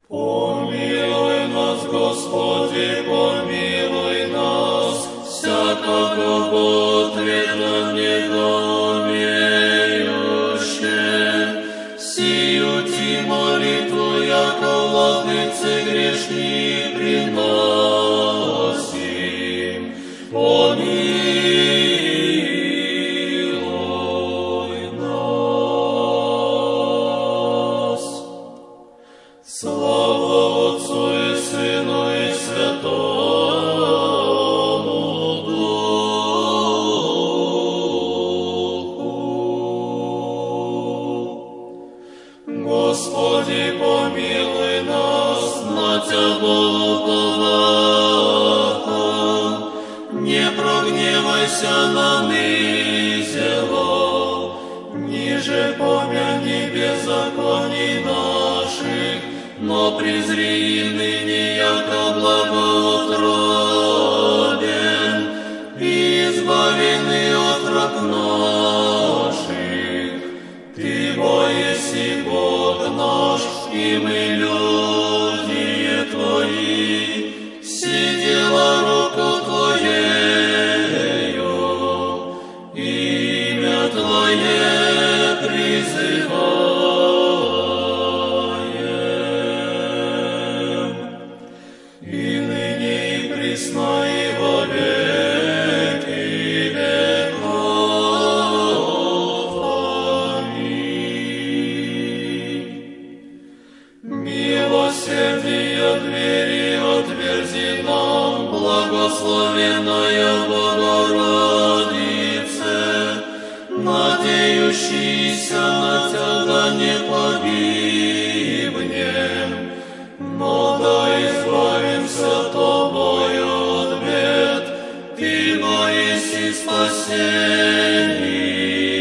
Помилуй нас, Господи, помилуй нас, всякого ответа недоумеюще. Сию ти молитву, яко владыце грешни приносим. Помилуй нас. Слава Отцу и Сыну и Святому Духу. Господи, помилуй нас, на Тябо уповаем. Не прогневайся на низело, ниже помяни беззаконий наших, но презри ныне, яко благоутробен, избавены от раб наших. Ты бо еси Бог наш, и мы люди Твои, все дела руку Твоею, имя Твое призываем. И ныне, и присно, и во веки веков. Аминь. Милосердие двери отверзи нам, благословенная Богородице, надеющийся на Тебя не погибнем, но да избавимся Тобою от бед, Ты бо еси спасение